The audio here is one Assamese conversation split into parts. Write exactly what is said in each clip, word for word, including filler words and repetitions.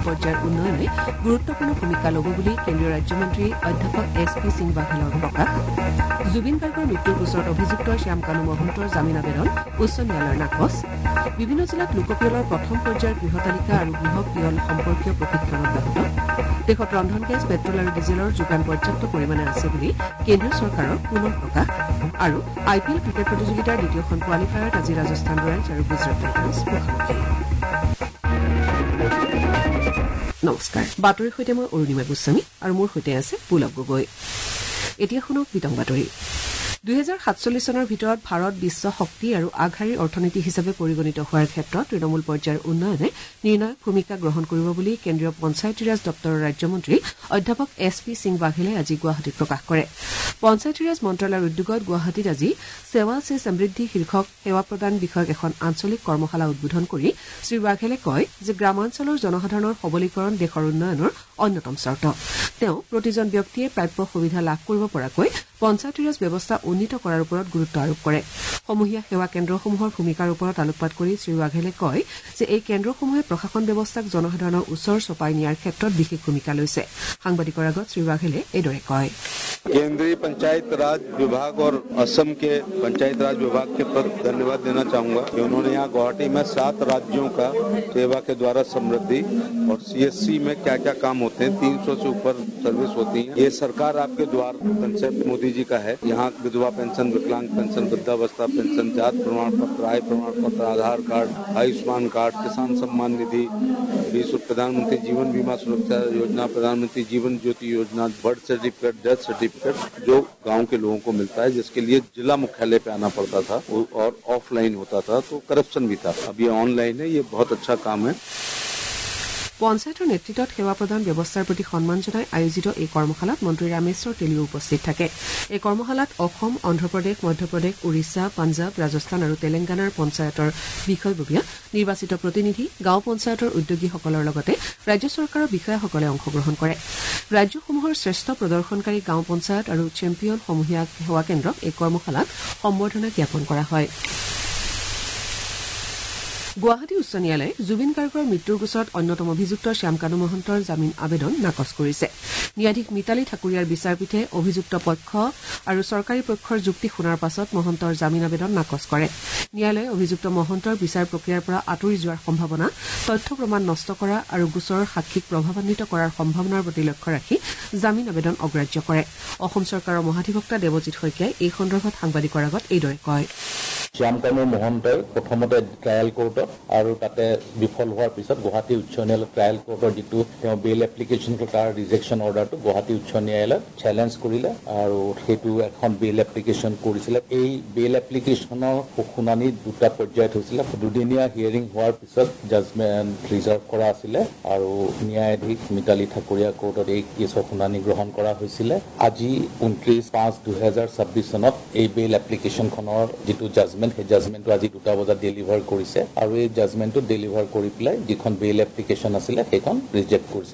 পৰ্যায়ৰ উন্নয়নে গুৰুত্বপূৰ্ণ ভূমিকা ল'ব বুলি কেন্দ্ৰীয় ৰাজ্যমন্ত্ৰী অধ্যাপক এছ পি সিং বাঘেলৰ প্ৰকাশ। জুবিন গাৰ্গৰ মৃত্যুৰ গোচৰত অভিযুক্ত শ্যামকানু মহন্তৰ জামিন আবেদন উচ্চ ন্যায়ালয়ৰ নাকচ। বিভিন্ন জিলাত লোকপিয়লৰ প্ৰথম পৰ্যায়ৰ গৃহতালিকা আৰু গৃহ পিয়ল সম্পৰ্কীয় প্ৰশিক্ষণ অব্যাহত। দেশত ৰন্ধন গেছ, পেট্ৰল আৰু ডিজেলৰ যোগান পৰ্যাপ্ত পৰিমাণে আছে বুলি কেন্দ্ৰীয় চৰকাৰৰ পুনৰ প্ৰকাশ। আৰু আই পি এল ক্ৰিকেট প্ৰতিযোগিতাৰ দ্বিতীয়খন কোৱালিফায়াৰত আজি ৰাজস্থান ৰয়েলছ আৰু গুজৰাট টাইটান্ছ মুখামুখি। নমস্কাৰ, বাতৰিৰ সৈতে মই অৰুণিমা গোস্বামী আৰু মোৰ সৈতে আছে পুলক গগৈ। এতিয়া শুনক বিতং বাতৰি। দুহেজাৰ সাতচল্লিছ চনৰ ভিতৰত ভাৰত বিশ্ব শক্তি আৰু আগশাৰীৰ অৰ্থনীতি হিচাপে পৰিগণিত হোৱাৰ ক্ষেত্ৰত তৃণমূল পৰ্যায়ৰ উন্নয়নে নিৰ্ণায়ক ভূমিকা গ্ৰহণ কৰিব বুলি কেন্দ্ৰীয় পঞ্চায়তীৰাজ দপ্তৰৰ ৰাজ্যমন্ত্ৰী অধ্যাপক এছ পি সিং বাঘেলে আজি গুৱাহাটীত প্ৰকাশ কৰে। পঞ্চায়তীৰাজ মন্ত্ৰালয়ৰ উদ্যোগত গুৱাহাটীত আজি সেৱা সে সমৃদ্ধি শীৰ্ষক সেৱা প্ৰদান বিষয়ক এখন আঞ্চলিক কৰ্মশালা উদ্বোধন কৰি শ্ৰীবাঘেলে কয় যে গ্ৰামাঞ্চলৰ জনসাধাৰণৰ সবলীকৰণ দেশৰ উন্নয়নৰ অন্যতম চৰ্ত। তেওঁ প্ৰতিজন ব্যক্তিয়ে প্ৰাপ্য সুবিধা লাভ কৰিব পৰাকৈ পঞ্চায়তীৰাজ ব্যৱস্থা উন্নীত কৰাৰ ওপৰত গুৰুত্ব আৰোপ কৰে। সমূহীয়া সেৱা কেন্দ্ৰসমূহৰ ভূমিকাৰ ওপৰত আলোকপাত কৰি শ্ৰীবাঘেলে কয় যে এই কেন্দ্ৰসমূহে প্ৰশাসন ব্যৱস্থাক জনসাধাৰণৰ ওচৰ চপাই নিয়াৰ ক্ষেত্ৰত বিশেষ ভূমিকা লৈছে। সাংবাদিকৰ আগত শ্ৰীবাঘেলে এইদৰে কয়। केंद्रीय पंचायत राज विभाग और असम के पंचायत राज विभाग के प्रति धन्यवाद देना चाहूंगा कि उन्होंने यहाँ गुवाहाटी में सात राज्यों का सेवा के द्वारा समृद्धि और सीएससी में क्या क्या काम होते हैं, तीन सौ से ऊपर सर्विस होती है। ये सरकार आपके द्वार कंसेप्ट मोदी जी का है। यहाँ विधवा पेंशन, विकलांग पेंशन, वृद्धावस्था पेंशन, जात प्रमाण पत्र, आय प्रमाण पत्र, आधार कार्ड, आयुष्मान कार्ड, किसान सम्मान निधि, प्रधानमंत्री जीवन बीमा सुरक्षा योजना, प्रधानमंत्री जीवन ज्योति योजना, बर्थ सर्टिफिकेट, डेथ सर्टिफिकेट जो गांव के लोगों को मिलता है, जिसके लिए जिला मुख्यालय पे आना पड़ता था और ऑफलाइन होता था, तो करप्शन भी था। अब ये ऑनलाइन है, ये बहुत अच्छा काम है। পঞ্চায়তৰ নেতৃত্বত সেৱা প্ৰদান ব্যৱস্থাৰ প্ৰতি সন্মান জনাই আয়োজিত এই কৰ্মশালাত মন্ত্ৰী ৰামেশ্বৰ তেলীও উপস্থিত থাকে। এই কৰ্মশালাত অসম, অন্ধ্ৰপ্ৰদেশ, মধ্যপ্ৰদেশ, উৰিষ্যা, পাঞ্জাব, ৰাজস্থান আৰু তেলেংগানাৰ পঞ্চায়তৰ বিষয়ববীয়া, নিৰ্বাচিত প্ৰতিনিধি, গাঁও পঞ্চায়তৰ উদ্যোগীসকলৰ লগতে ৰাজ্য চৰকাৰৰ বিষয়াসকলে অংশগ্ৰহণ কৰে। ৰাজ্যসমূহৰ শ্ৰেষ্ঠ প্ৰদৰ্শনকাৰী গাঁও পঞ্চায়ত আৰু চেম্পিয়ন সমূহীয়া সেৱা কেন্দ্ৰক এই কৰ্মশালাত সম্বৰ্ধনা জ্ঞাপন কৰা হয়। গুৱাহাটী উচ্চ ন্যায়ালয়ে জুবিন গাৰ্গৰ মৃত্যুৰ গোচৰত অন্যতম অভিযুক্ত শ্যামকানু মহন্তৰ জামিন আবেদন নাকচ কৰিছে। ন্যায়াধীশ মিতালী ঠাকুৰীয়াৰ বিচাৰপীঠে অভিযুক্ত পক্ষ আৰু চৰকাৰী পক্ষৰ যুক্তি শুনাৰ পাছত মহন্তৰ জামিন আবেদন নাকচ কৰে। ন্যায়ালয়ে অভিযুক্ত মহন্তৰ বিচাৰ প্ৰক্ৰিয়াৰ পৰা আঁতৰি যোৱাৰ সম্ভাৱনা, তথ্য প্ৰমাণ নষ্ট কৰা আৰু গোচৰৰ সাক্ষীক প্ৰভাৱান্বিত কৰাৰ সম্ভাৱনাৰ প্ৰতি লক্ষ্য ৰাখি জামিন আবেদন অগ্ৰাহ্য কৰে। অসম চৰকাৰৰ মহাধিবক্তা দেৱজিৎ শইকীয়াই এই সন্দৰ্ভত সাংবাদিকৰ আগত এইদৰে কয়। শ্যামকানু মহন্তই প্ৰথমতে ট্ৰায়েল কোৰ্টত আৰু তাতে বিফল হোৱাৰ পিছত গুৱাহাটী উচ্চ ন্যায়ালয়ত ট্ৰায়েল কোৰ্টৰ যিটো তেওঁ বেইল এপ্লিকেশ্যন তাৰ ৰিজেকশ্যন অৰ্ডাৰটো গুৱাহাটী উচ্চ ন্যায়ালয়ত চেলেঞ্জ কৰিলে আৰু সেইটো এখন বেইল এপ্লিকেশ্যন কৰিছিলে। এই বেইল এপ্লিকেশ্যনৰ শুনানি দুটা পৰ্যায়ত হৈছিলে। দুদিনীয়া হিয়াৰিং হোৱাৰ পিছত জাজমেণ্ট ৰিজাৰ্ভ কৰা আছিলে আৰু ন্যায়াধীশ মিতালী ঠাকুৰীয়া কোৰ্টত এই কেছৰ শুনানি গ্ৰহণ কৰা হৈছিলে। আজি ঊনত্ৰিশ পাঁচ দুহেজাৰ ছাব্বিছ চনত এই বেইল এপ্লিকেশ্যনখনৰ যিটো জাজমেণ্ট, সেই জাজমেণ্টটো আজি দুটা বজাত ডেলিভাৰ কৰিছে আৰু এই জাজমেণ্টটো ডেলিভাৰ কৰি পেলাই যিখন বেইল এপ্লিকেশ্যন আছিলে সেইখন ৰিজেক্ট কৰিছে।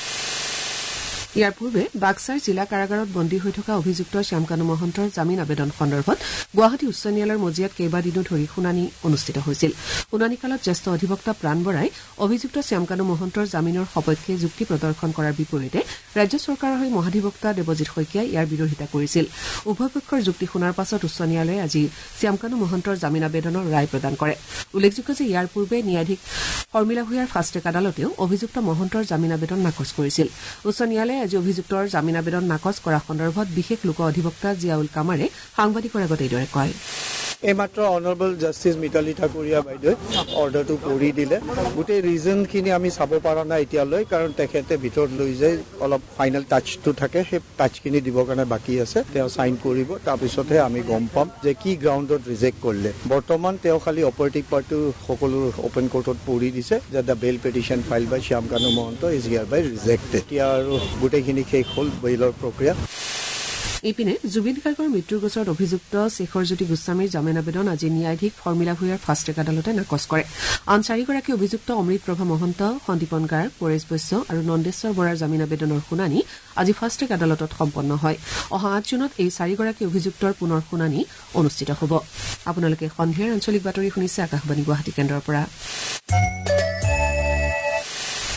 ইয়াৰ পূৰ্বে বাক্সাৰ জিলা কাৰাগাৰত বন্দী হৈ থকা অভিযুক্ত শ্যামকানু মহন্তৰ জামিন আবেদন সন্দৰ্ভত গুৱাহাটী উচ্চ ন্যায়ালয়ৰ মজিয়াত কেইবাদিনো ধৰি শুনানি অনুষ্ঠিত হৈছিল। শুনানিকালত জ্যেষ্ঠ অধিবক্তা প্ৰাণ বৰাই অভিযুক্ত শ্যামকানু মহন্তৰ জামিনৰ সপক্ষে যুক্তি প্ৰদৰ্শন কৰাৰ বিপৰীতে ৰাজ্য চৰকাৰৰ হৈ মহাধিবক্তা দেৱজিৎ শইকীয়াই ইয়াৰ বিৰোধিতা কৰিছিল। উভয় পক্ষৰ যুক্তি শুনাৰ পাছত উচ্চ ন্যায়ালয়ে আজি শ্যামকানু মহন্তৰ জামিন আবেদনৰ ৰায় প্ৰদান কৰে। উল্লেখযোগ্য যে ইয়াৰ পূৰ্বে ন্যায়াধীশ শৰ্মিলা ভূঞাৰ ফাষ্ট ট্ৰেক আদালতেও অভিযুক্ত মহন্তৰ জামিন আবেদন নাকচ কৰিছিল। উচ্চ ন্যায়ালয়ে আজি অভিযুক্তৰ জামিন আবেদন নাকচ কৰা সন্দৰ্ভত বিশেষ লোক অধিবক্তা জিয়াউল কামাৰে সাংবাদিকৰ আগত এইদৰে কয়। এইমাত্ৰ অনাৰেবল জাষ্টিছ মিতালী ঠাকুৰীয়া বাইদেৱে অৰ্ডাৰটো কৰি দিলে। গোটেই ৰিজনখিনি আমি চাব পৰা নাই এতিয়ালৈ, কাৰণ তেখেতে ভিতৰত লৈ যায় অলপ ফাইনেল টাচটো থাকে, সেই টাচখিনি দিবৰ কাৰণে বাকী আছে। তেওঁ চাইন কৰিব, তাৰপিছতহে আমি গম পাম যে কি গ্ৰাউণ্ডত ৰিজেক্ট কৰিলে। বৰ্তমান তেওঁ খালি অপাৰেটিভ পাৰ্টটো সকলো অপেন কোৰ্টত পঢ়ি দিছে যে the bail petition filed by Shyamkanu Mahanta is hereby rejected. এতিয়া আৰু গোটেইখিনি শেষ হ'ল বেইলৰ প্ৰক্ৰিয়া। ইপিনে জুবিন গাৰ্গৰ মৃত্যুৰ গোচৰত অভিযুক্ত শেখৰজ্যোতি গোস্বামীৰ জামিন আবেদন আজি ন্যায়াধীশ শৰ্মিলা ভূঞাৰ ফাষ্ট ট্ৰেক আদালতে নাকচ কৰে। আন চাৰিগৰাকী অভিযুক্ত অমৃত প্ৰভা মহন্ত, সন্দীপন গাৰ্গ, পৰেশ বৈশ্য আৰু নন্দেশ্বৰ বৰাৰ জামিন আবেদনৰ শুনানি আজি ফাষ্ট ট্ৰেক আদালতত সম্পন্ন হয়। অহা আঠ জুনত এই চাৰিগৰাকী অভিযুক্তৰ পুনৰ শুনানি অনুষ্ঠিত হ'ব। আপোনালোকে সন্ধিয়াৰ আঞ্চলিক বাতৰি শুনিছে আকাশবাণী গুৱাহাটী কেন্দ্ৰৰ পৰা।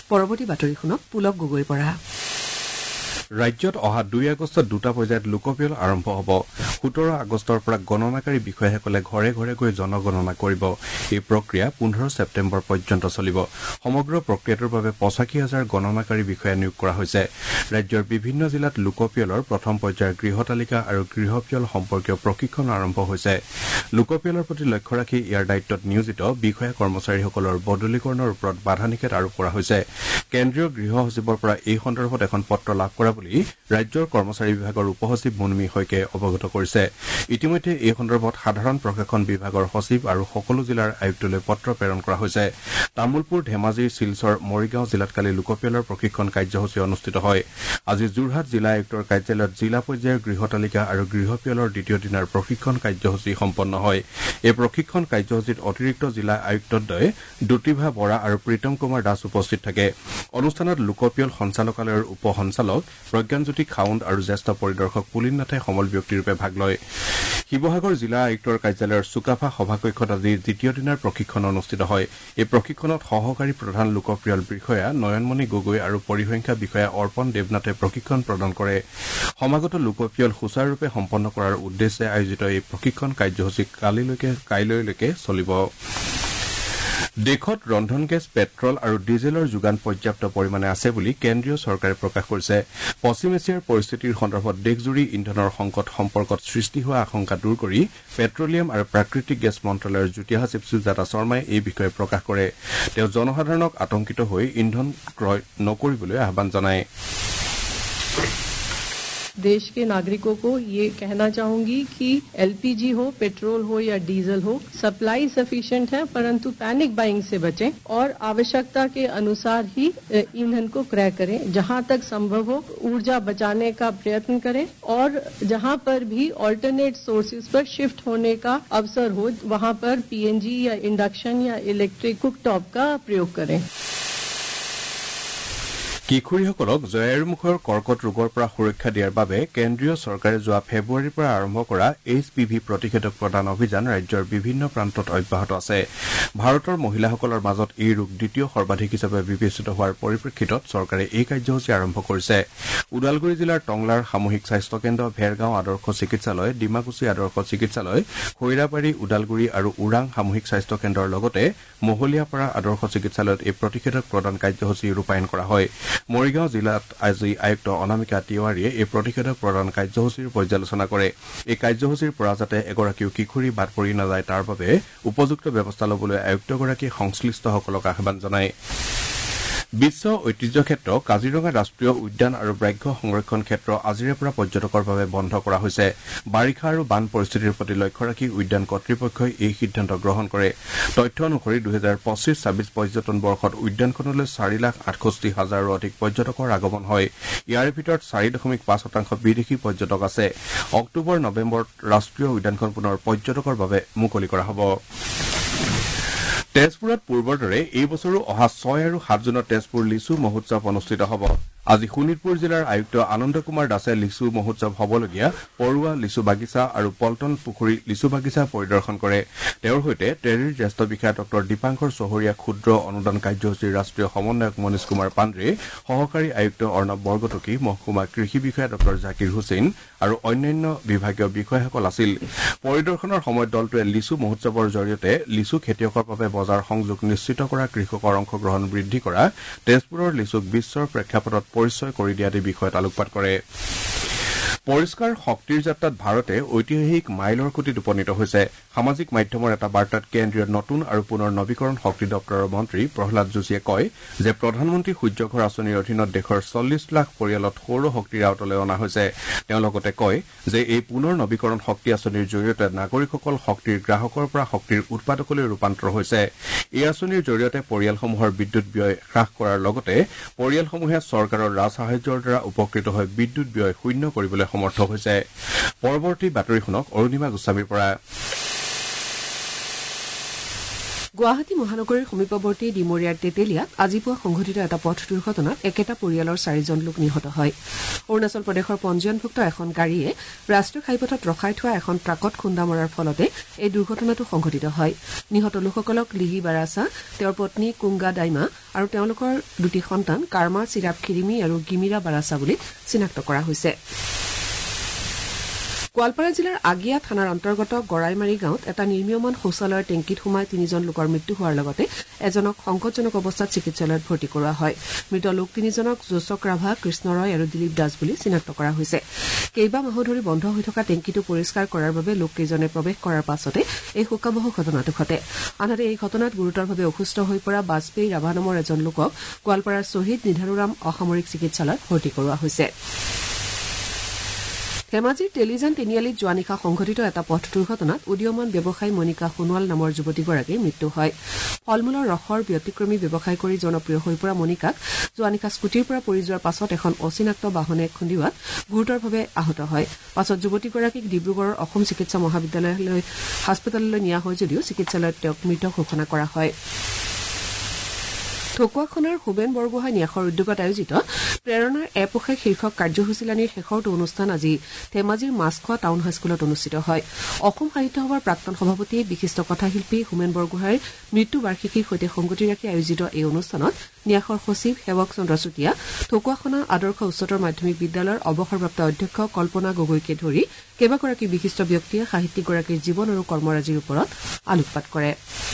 পৰৱৰ্তী বাতৰি শুনক পুলক গগৈৰ পৰা। ৰাজ্যত অহা দুই আগষ্টত দুটা পৰ্যায়ত লোকপিয়ল আৰম্ভ হ'ব। সোতৰ আগষ্টৰ পৰা গণনাকাৰী বিষয়াসকলে ঘৰে ঘৰে গৈ জনগণনা কৰিব। এই প্ৰক্ৰিয়া পোন্ধৰ ছেপ্টেম্বৰ পৰ্যন্ত চলিব। সমগ্ৰ প্ৰক্ৰিয়াটোৰ বাবে পঁচাশী হাজাৰ গণনাকাৰী বিষয়া নিয়োগ কৰা হৈছে। ৰাজ্যৰ বিভিন্ন জিলাত লোকপিয়লৰ প্ৰথম পৰ্যায়ৰ গৃহ তালিকা আৰু গৃহপিয়ল সম্পৰ্কীয় প্ৰশিক্ষণ আৰম্ভ হৈছে। লোকপিয়লৰ প্ৰতি লক্ষ্য ৰাখি ইয়াৰ দায়িত্বত নিয়োজিত বিষয়া কৰ্মচাৰীসকলৰ বদলীকৰণৰ ওপৰত বাধা নিষেধ আৰোপ কৰা হৈছে। কেন্দ্ৰীয় গৃহ সচিবৰ পৰা এই সন্দৰ্ভত এখন পত্ৰ লাভ কৰা বুলি ৰাজ্যৰ কৰ্মচাৰী বিভাগৰ উপসচিব মুনমী শইকীয়াই অৱগত কৰিছে। ইতিমধ্যে এই সন্দৰ্ভত সাধাৰণ প্ৰশাসন বিভাগৰ সচিব আৰু সকলো জিলাৰ আয়ুক্তলৈ পত্ৰ প্ৰেৰণ কৰা হৈছে। তামুলপুৰ, ধেমাজি, শিলচৰ, মৰিগাঁও জিলাত কালি লোকপিয়লৰ প্ৰশিক্ষণ কাৰ্যসূচী অনুষ্ঠিত হয়। আজি যোৰহাট জিলা আয়ুক্তৰ কাৰ্যালয়ত জিলা পৰ্যায়ৰ গৃহ তালিকা আৰু গৃহপিয়লৰ দ্বিতীয় দিনাৰ প্ৰশিক্ষণ কাৰ্যসূচী সম্পন্ন হয়। এই প্ৰশিক্ষণ কাৰ্যসূচীত অতিৰিক্ত জিলা আয়ুক্তদ্বয় দ্যুতিভা বৰা আৰু প্ৰীতম কুমাৰ দাস উপস্থিত থাকে। অনুষ্ঠানত লোকপিয়ল সঞ্চালকালয়ৰ উপ সঞ্চালক প্ৰজ্ঞানজ্যোতি খাউণ্ড আৰু জ্যেষ্ঠ পৰিদৰ্শক পুলিন নাথে সমল ব্যক্তিৰূপে ভাগ লয়। শিৱসাগৰ জিলা আয়ুক্তৰ কাৰ্যালয়ৰ চুকাফা সভাকক্ষত আজি দ্বিতীয় দিনাৰ প্ৰশিক্ষণ অনুষ্ঠিত হয়। এই প্ৰশিক্ষণত সহকাৰী প্ৰধান লোকপিয়ল বিষয়া নয়নমণি গগৈ আৰু পৰিসংখ্যা বিষয়া অৰ্পণ দেৱনাথে প্ৰশিক্ষণ প্ৰদান কৰে। সমাগত লোকপিয়ল সুচাৰুৰূপে সম্পন্ন কৰাৰ উদ্দেশ্যে আয়োজিত এই প্ৰশিক্ষণ কাৰ্যসূচী কাইলৈলৈকে চলিব। দেশত ৰন্ধন গেছ, পেট্ৰল আৰু ডিজেলৰ যোগান পৰ্যাপ্ত পৰিমাণে আছে বুলি কেন্দ্ৰীয় চৰকাৰে প্ৰকাশ কৰিছে। পশ্চিম এছিয়াৰ পৰিস্থিতিৰ সন্দৰ্ভত দেশজুৰি ইন্ধনৰ সংকট সম্পৰ্কত সৃষ্টি হোৱা আশংকা দূৰ কৰি পেট্ৰলিয়াম আৰু প্ৰাকৃতিক গেছ মন্ত্ৰালয়ৰ যুটীয়া সচিব সুজাতা শৰ্মাই এই বিষয়ে প্ৰকাশ কৰে। তেওঁ জনসাধাৰণক আতংকিত হৈ ইন্ধন ক্ৰয় নকৰিবলৈ আহ্বান জনায়। देश के नागरिकों को ये कहना चाहूंगी कि एलपीजी हो, पेट्रोल हो या डीजल हो, सप्लाई सफिशिएंट है, परंतु पैनिक बाइंग से बचें और आवश्यकता के अनुसार ही ईंधन को क्रय करें। जहां तक संभव हो ऊर्जा बचाने का प्रयत्न करें और जहां पर भी ऑल्टरनेट सोर्सेज पर शिफ्ट होने का अवसर हो वहां पर पीएनजी या इंडक्शन या इलेक्ट्रिक कुकटॉप का प्रयोग करें। কিশোৰীসকলক জয়াৰুমুখৰ কৰ্কট ৰোগৰ পৰা সুৰক্ষা দিয়াৰ বাবে কেন্দ্ৰীয় চৰকাৰে যোৱা ফেব্ৰুৱাৰীৰ পৰা আৰম্ভ কৰা এইচ পি ভি প্ৰতিষেধক প্ৰদান অভিযান ৰাজ্যৰ বিভিন্ন প্ৰান্তত অব্যাহত আছে। ভাৰতৰ মহিলাসকলৰ মাজত এই ৰোগ দ্বিতীয় সৰ্বাধিক হিচাপে বিবেচিত হোৱাৰ পৰিপ্ৰেক্ষিতত চৰকাৰে এই কাৰ্যসূচী আৰম্ভ কৰিছে। ওদালগুৰি জিলাৰ টংলাৰ সামূহিক স্বাস্থ্য কেন্দ্ৰ, ভেৰগাঁও আদৰ্শ চিকিৎসালয়, ডিমাকুচি আদৰ্শ চিকিৎসালয়, খৈৰাবাৰী, ওদালগুৰি আৰু ওৰাং সামূহিক স্বাস্থ্য কেন্দ্ৰৰ লগতে মহলীয়াপাৰা আদৰ্শ চিকিৎসালয়ত এই প্ৰতিষেধক প্ৰদান কাৰ্যসূচী ৰূপায়ণ কৰা হয়। মৰিগাঁও জিলাত আজি আয়ুক্ত অনামিকা তিৱাৰীয়ে এই প্ৰতিষেধক প্ৰদান কাৰ্যসূচীৰ পৰ্যালোচনা কৰে। এই কাৰ্যসূচীৰ পৰা যাতে এগৰাকীও কিশোৰী বাদ পৰি নাযায় তাৰ বাবে উপযুক্ত ব্যৱস্থা ল'বলৈ আয়ুক্তগৰাকীয়ে সংশ্লিষ্টসকলক আহ্বান জনায়। বিশ্ব ঐতিহ্য ক্ষেত্ৰ কাজিৰঙা ৰাষ্ট্ৰীয় উদ্যান আৰু ব্যাঘ্ৰ সংৰক্ষণ ক্ষেত্ৰ আজিৰে পৰা পৰ্যটকৰ বাবে বন্ধ কৰা হৈছে। বাৰিষা আৰু বান পৰিস্থিতিৰ প্ৰতি লক্ষ্য ৰাখি উদ্যান কৰ্তৃপক্ষই এই সিদ্ধান্ত গ্ৰহণ কৰে। তথ্য অনুসৰি দুহেজাৰ পঁচিছ ছাব্বিছ পৰ্যটন বৰ্ষত উদ্যানখনলৈ চাৰি লাখ আঠষষ্ঠি হাজাৰৰো অধিক পৰ্যটকৰ আগমন হয়। ইয়াৰ ভিতৰত চাৰি দশমিক পাঁচ শতাংশ বিদেশী পৰ্যটক আছে। অক্টোবৰ নৱেম্বৰত ৰাষ্ট্ৰীয় উদ্যানখন পুনৰ পৰ্যটকৰ বাবে মুকলি কৰা হ'ব। তেজপুৰত পূৰ্বৰ দৰে এই বছৰো অহা ছয় আৰু সাত জুনত তেজপুৰ লিচু মহোৎসৱ অনুষ্ঠিত হ'ব। আজি শোণিতপুৰ জিলাৰ আয়ুক্ত আনন্দ কুমাৰ দাসে লিচু মহোৎসৱ হ'বলগীয়া পৰুৱা লিচু বাগিচা আৰু পল্টন পুখুৰী লিচু বাগিচা পৰিদৰ্শন কৰে। তেওঁৰ সৈতে টেৰীৰ জ্যেষ্ঠ বিষয়া ডক্টৰ দীপাংকৰ চহৰীয়া ক্ষুদ্ৰ অনুদান কাৰ্যসূচীৰ ৰাষ্ট্ৰীয় সমন্বয়ক মনীষ কুমাৰ পাণ্ডে, সহকাৰী আয়ুক্ত অৰ্ণৱ বৰগটকী, মহকুমা কৃষি বিষয়া ডক্টৰ জাকিৰ হুছেইন আৰু অন্যান্য বিভাগীয় বিষয়াসকল আছিল। পৰিদৰ্শনৰ সময়ত দলটোৱে লিচু মহোৎসৱৰ জৰিয়তে লিচু খেতিয়কৰ বাবে বজাৰ সংযোগ নিশ্চিত কৰা, কৃষকৰ অংশগ্ৰহণ বৃদ্ধি কৰা, তেজপুৰৰ লিচুক বিশ্বৰ প্ৰেক্ষাপটত পৰিচয় কৰি দিয়া আদি বিষয়ত আলোকপাত কৰে। পৰিষ্কাৰ শক্তিৰ যাত্ৰাত ভাৰতে ঐতিহাসিক মাইলৰ খুঁটিত উপনীত হৈছে। সামাজিক মাধ্যমৰ এটা বাৰ্তাত কেন্দ্ৰীয় নতুন আৰু পুনৰ নবীকৰণ শক্তি দপ্তৰৰ মন্ত্ৰী প্ৰহ্লাদ যোশীয়ে কয় যে প্ৰধানমন্ত্ৰী সূৰ্যঘৰ আঁচনিৰ অধীনত দেশৰ চল্লিছ লাখ পৰিয়ালত সৌৰ শক্তিৰ আওতালৈ অনা হৈছে। তেওঁ লগতে কয় যে এই পুনৰ নবীকৰণ শক্তি আঁচনিৰ জৰিয়তে নাগৰিকসকল শক্তিৰ গ্ৰাহকৰ পৰা শক্তিৰ উৎপাদকলৈ ৰূপান্তৰ হৈছে। এই আঁচনিৰ জৰিয়তে পৰিয়ালসমূহৰ বিদ্যুৎ ব্যয় হ্ৰাস কৰাৰ লগতে পৰিয়ালসমূহে চৰকাৰৰ ৰাজসাহায্যৰ দ্বাৰা উপকৃত হৈ বিদ্যুৎ ব্যয় শূন্য কৰিবলৈ সমৰ্থ হৈছে। পৰৱৰ্তী বাতৰি শুনক অৰুণিমা গোস্বামীৰ পৰা। গুৱাহাটী মহানগৰীৰ সমীপৱৰ্তী ডিমৰীয়াৰ তেতেলিয়াত আজি পুৱা সংঘটিত এটা পথ দুৰ্ঘটনাত একেটা পৰিয়ালৰ চাৰিজন লোক নিহত হয়। অৰুণাচল প্ৰদেশৰ পঞ্জীয়নভুক্ত এখন গাড়ীয়ে ৰাষ্ট্ৰীয় ঘাইপথত ৰখাই থোৱা এখন ট্ৰাকত খুন্দা মৰাৰ ফলতে এই দুৰ্ঘটনাটো সংঘটিত হয়। নিহত লোকসকলক লিহি বাৰাছা, তেওঁৰ পত্নী কুংগা ডাইমা আৰু তেওঁলোকৰ দুটি সন্তান কাৰ্মা চিৰাপ খিৰিমি আৰু গিমিৰা বাৰাছা বুলি চিনাক্ত কৰা হৈছে। গোৱালপাৰা জিলাৰ আগিয়া থানাৰ অন্তৰ্গত গড়াইমাৰী গাঁৱত এটা নিৰ্মীয়মান শৌচালয়ৰ টেংকিত সোমাই তিনিজন লোকৰ মৃত্যু হোৱাৰ লগতে এজনক সংকটজনক অৱস্থাত চিকিৎসালয়ত ভৰ্তি কৰোৱা হয়। মৃত লোক তিনিজনক যোচক ৰাভা, কৃষ্ণ ৰয় আৰু দিলীপ দাস বুলি চিনাক্ত কৰা হৈছে। কেইবা মাহ ধৰি বন্ধ হৈ থকা টেংকিটো পৰিষ্কাৰ কৰাৰ বাবে লোককেইজনে প্ৰৱেশ কৰাৰ পাছতে এই শোকাবহ ঘটনাটো ঘটে। আনহাতে এই ঘটনাত গুৰুতৰভাৱে অসুস্থ হৈ পৰা বাজপেয়ী ৰাভা নামৰ এজন লোকক গোৱালপাৰাৰ শ্বহীদ নিধাৰুৰাম অসামৰিক চিকিৎসালয়ত ভৰ্তি কৰোৱা হৈছে। ধেমাজিৰ তেলিজান তিনিআলিত যোৱা নিশা সংঘটিত এটা পথ দুৰ্ঘটনাত উদীয়মান ব্যৱসায়ী মণিকা সোণোৱাল নামৰ যুৱতীগৰাকীৰ মৃত্যু হয়। ফল মূলৰ ৰসৰ ব্যতিক্ৰমী ব্যৱসায় কৰি জনপ্ৰিয় হৈ পৰা মণিকাক যোৱা নিশা স্কুটিৰ পৰা পৰি যোৱাৰ পাছত এখন অচিনাক্ত বাহনে খুন্দিওৱাত গুৰুতৰভাৱে আহত হয়। পাছত যুৱতীগৰাকীক ডিব্ৰুগড়ৰ অসম চিকিৎসা মহাবিদ্যালয়লৈ হাস্পতাললৈ নিয়া হয় যদিও চিকিৎসালয়ত তেওঁক মৃত ঘোষণা কৰা হয়। ঢকুৱাখনৰ হোমেন বৰগোহাঁই ন্যাসৰ উদ্যোগত আয়োজিত প্ৰেৰণাৰ এপোষে শীৰ্ষক কাৰ্যসূচীলানিৰ শেষৰটো অনুষ্ঠান আজি ধেমাজিৰ মাছখোৱা টাউন হাইস্কুলত অনুষ্ঠিত হয়। অসম সাহিত্য সভাৰ প্ৰাক্তন সভাপতি বিশিষ্ট কথাশিল্পী হোমেন বৰগোহাঁইৰ মৃত্যু বাৰ্ষিকীৰ সৈতে সংগতি ৰাখি আয়োজিত এই অনুষ্ঠানত ন্যাসৰ সচিব সেৱক চন্দ্ৰ চুতীয়া, ঢকুৱাখনা আদৰ্শ উচ্চতৰ মাধ্যমিক বিদ্যালয়ৰ অৱসৰপ্ৰাপ্ত অধ্যক্ষ কল্পনা গগৈকে ধৰি কেইবাগৰাকী বিশিষ্ট ব্যক্তিয়ে সাহিত্যিকগৰাকীৰ জীৱন আৰু কৰ্মৰাজিৰ ওপৰত আলোকপাত কৰে।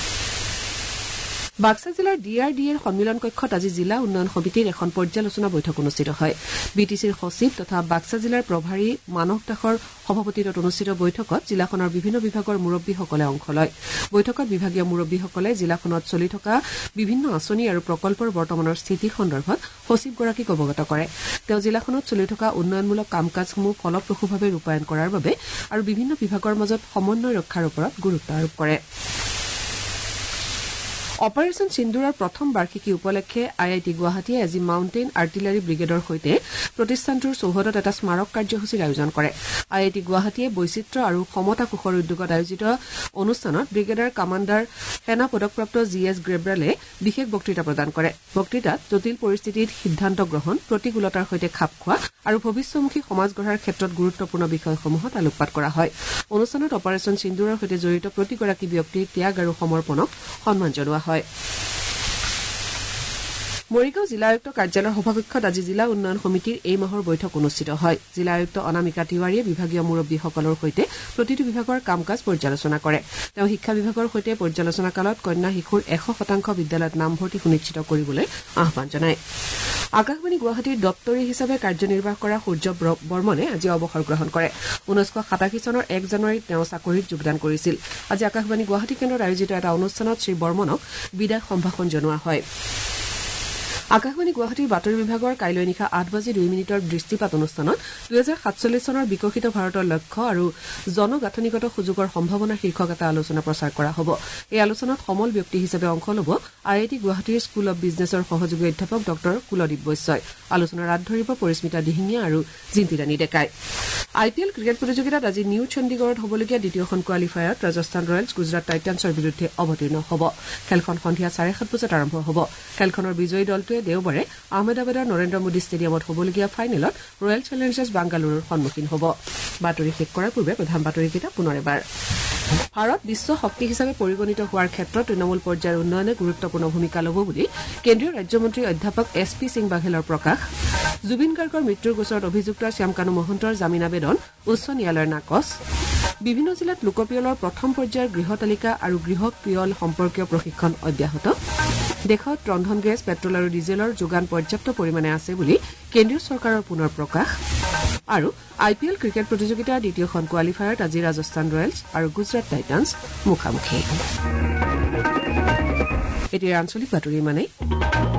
বাক্সা জিলাৰ ডি আৰ ডি এৰ সন্মিলন কক্ষত আজি জিলা উন্নয়ন সমিতিৰ এখন পৰ্যালোচনা বৈঠক অনুষ্ঠিত হয়। বি টি চিৰ সচিব তথা বাক্সা জিলাৰ প্ৰভাৰী মানস দাসৰ সভাপতিত্বত অনুষ্ঠিত বৈঠকত জিলাখনৰ বিভিন্ন বিভাগৰ মুৰব্বীসকলে অংশ লয়। বৈঠকত বিভাগীয় মুৰব্বীসকলে জিলাখনত চলি থকা বিভিন্ন আঁচনি আৰু প্ৰকল্পৰ বৰ্তমানৰ স্থিতি সন্দৰ্ভত সচিবগৰাকীক অৱগত কৰে। তেওঁ জিলাখনত চলি থকা উন্নয়নমূলক কাম কাজসমূহ ফলপ্ৰসূভাৱে ৰূপায়ণ কৰাৰ বাবে আৰু বিভিন্ন বিভাগৰ মাজত সমন্বয় ৰক্ষাৰ ওপৰত গুৰুত্ব আৰোপ কৰে। অপাৰেচন সিন্দুৰৰ প্ৰথম বাৰ্ষিকী উপলক্ষে আই আই টি গুৱাহাটীয়ে আজি মাউণ্টেইন আৰ্টিলাৰী ব্ৰিগেডৰ সৈতে প্ৰতিষ্ঠানটোৰ চৌহদত এটা স্মাৰক কাৰ্যসূচীৰ আয়োজন কৰে। আই আই টি গুৱাহাটীয়ে বৈচিত্ৰ্য আৰু সমতা কোষৰ উদ্যোগত আয়োজিত অনুষ্ঠানত ব্ৰিগেডৰ কামাণ্ডাৰ সেনা পদকপ্ৰাপ্ত জি এছ গ্ৰেব্ৰালে বিশেষ বক্তৃতা প্ৰদান কৰে। বক্তৃতাত জটিল পৰিস্থিতিত সিদ্ধান্ত গ্ৰহণ, প্ৰতিকূলতাৰ সৈতে খাপ খোৱা আৰু ভৱিষ্যমুখী সমাজ গঢ়াৰ ক্ষেত্ৰত গুৰুত্বপূৰ্ণ বিষয়সমূহত আলোকপাত কৰা হয়। অনুষ্ঠানত অপাৰেচন সিন্দুৰৰ সৈতে জড়িত প্ৰতিগৰাকী ব্যক্তিৰ ত্যাগ আৰু সমৰ্পণক সন্মান জনোৱা হয়। মৰিগাঁও জিলা আয়ুক্ত কাৰ্যালয়ৰ সভাকক্ষত আজি জিলা উন্নয়ন সমিতিৰ এই মাহৰ বৈঠক অনুষ্ঠিত হয়। জিলা আয়ুক্ত অনামিকা তিৱাৰীয়ে বিভাগীয় মুৰব্বীসকলৰ সৈতে প্ৰতিটো বিভাগৰ কাম কাজ পৰ্যালোচনা কৰে। তেওঁ শিক্ষা বিভাগৰ সৈতে পৰ্যালোচনা কালত কন্যা শিশুৰ এশ শতাংশ বিদ্যালয়ত নামভৰ্তি সুনিশ্চিত কৰিবলৈ আহ্বান জনায়। আকাশবাণী গুৱাহাটীৰ দপ্তৰী হিচাপে কাৰ্যনিৰ্বাহ কৰা সূৰ্য বৰ্মনে আজি অৱসৰ গ্ৰহণ কৰে। ঊনৈছশ সাতাশী চনৰ এক জানুৱাৰীত তেওঁ চাকৰিত যোগদান কৰিছিল। আজি আকাশবাণী গুৱাহাটী কেন্দ্ৰত আয়োজিত এটা অনুষ্ঠানত শ্ৰী বৰ্মনক বিদায় সম্ভাষণ জনোৱা হয়। আকাশবাণী গুৱাহাটীৰ বাতৰি বিভাগৰ কাইলৈ নিশা আঠ বাজি দুই মিনিটৰ দৃষ্টিপাত অনুষ্ঠানত দুহেজাৰ সাতচল্লিছ চনৰ বিকশিত ভাৰতৰ লক্ষ্য আৰু জনগাঁথনিগত সুযোগৰ সম্ভাৱনা শীৰ্ষক এটা আলোচনা প্ৰচাৰ কৰা হ'ব। এই আলোচনাত সমল ব্যক্তি হিচাপে অংশ ল'ব আই আই টি গুৱাহাটীৰ স্কুল অব বিজনেছৰ সহযোগী অধ্যাপক ডঃ কুলদীপ বৈশ্যই। আলোচনাৰ হাত ধৰিব পৰিস্মিতা দিহিঙীয়া আৰু জিন্তিৰাণী ডেকাই। আই পি এল ক্ৰিকেট প্ৰতিযোগিতাত আজি নিউ চণ্ডীগড়ত হ'বলগীয়া দ্বিতীয়খন কোৱালিফায়াৰত ৰাজস্থান ৰয়েলছ গুজৰাট টাইটান্ছৰ বিৰুদ্ধে অৱতীৰ্ণ হ'ব। খেলখন সন্ধিয়া চাৰে সাত বজাত আৰম্ভ হ'ব। খেলখনৰ বিজয়ী দলটোৱে দেওবাৰে আহমেদাবাদৰ নৰেন্দ্ৰ মোদী ষ্টেডিয়ামত হ'বলগীয়া ফাইনেলত ৰয়েল চেলেঞ্জাৰ্ছ বাংগালুৰুৰ সন্মুখীন হ'ব। বাতৰি শেষ কৰাৰ পূৰ্বে প্ৰধান বাতৰিকেইটা পুনৰ এবাৰ। ভাৰত বিশ্ব শক্তি হিচাপে পৰিগণিত হোৱাৰ ক্ষেত্ৰত তৃণমূল পৰ্যায়ৰ উন্নয়নে গুৰুত্বপূৰ্ণ ভূমিকা ল'ব বুলি কেন্দ্ৰীয় ৰাজ্যমন্ত্ৰী অধ্যাপক এছ পি সিং বাঘেলৰ প্ৰকাশ। জুবিন গাৰ্গৰ মৃত্যুৰ গোচৰত অভিযুক্ত শ্যামকানু মহন্তৰ জামিন আবেদন উচ্চ ন্যায়ালয়ৰ নাকচ। বিভিন্ন জিলাত লোকপিয়লৰ প্ৰথম পৰ্যায়ৰ গৃহ তালিকা আৰু গৃহ পিয়ল সম্পৰ্কীয় প্ৰশিক্ষণ অব্যাহত। দেশত ৰন্ধন গেছ, পেট্ৰল আৰু ডিজেলৰ যোগান পৰ্যাপ্ত পৰিমাণে আছে বুলি কেন্দ্ৰীয় চৰকাৰৰ পুনৰ প্ৰকাশ। আৰু আই পি এল ক্ৰিকেট প্ৰতিযোগিতাৰ দ্বিতীয়খন কোৱালিফায়াৰত আজি ৰাজস্থান ৰয়েলছ আৰু গুজৰাট টাইটান্ছ মুখামুখি। এতিয়া আঞ্চলিক বাতৰি মানে